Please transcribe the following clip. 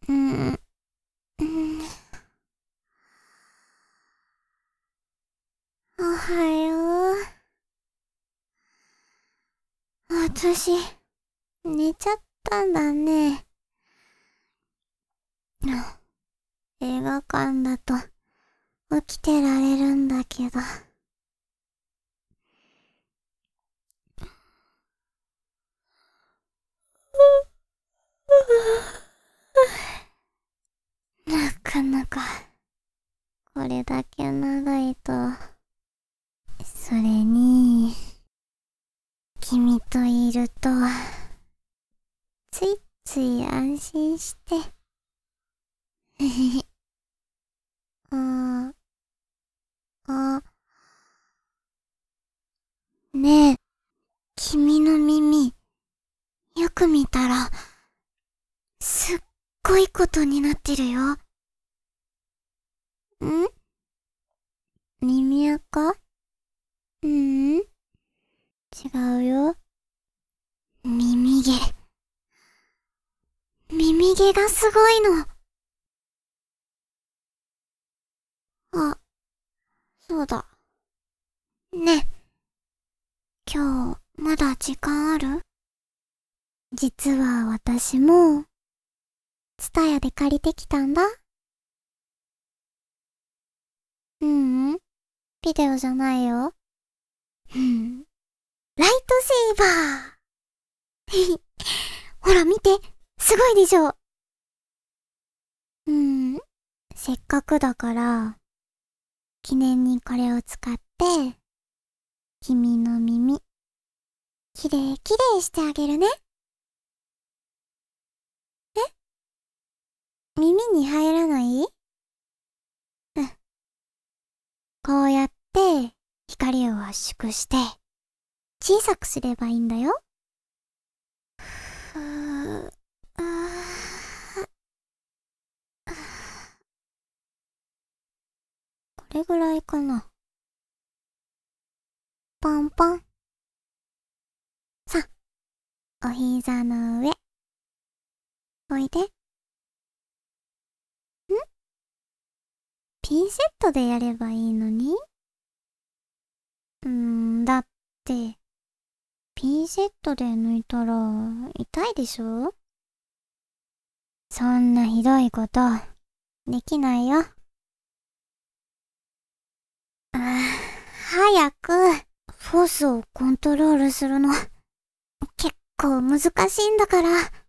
うん、うん、おはよう。私、寝ちゃったんだね。映画館だと起きてられるんだけど。なかなか、これだけ長いと。それに、君といると、ついつい安心して。へへへ。ああ、ねえ、君の耳、よく見たら、すっごいことになってるよ。ん耳垢？うん、違うよ。耳毛。耳毛がすごいの。あ、そうだ。ね、今日、まだ時間ある？実は私も、ツタヤで借りてきたんだ。うん、ビデオじゃないよ。うん、ライトセーバー。ほら見て、すごいでしょ。うん、せっかくだから、記念にこれを使って、君の耳、きれいきれいしてあげるね。耳に入らない？うん。こうやって、光を圧縮して、小さくすればいいんだよ。ふー、あー、これぐらいかな。ポンポン。さ、お膝の上。おいで。ん？ピンセットでやればいいのに？だって、ピンセットで抜いたら痛いでしょ？そんなひどいこと、できないよ。早く、フォースをコントロールするの、結構難しいんだから。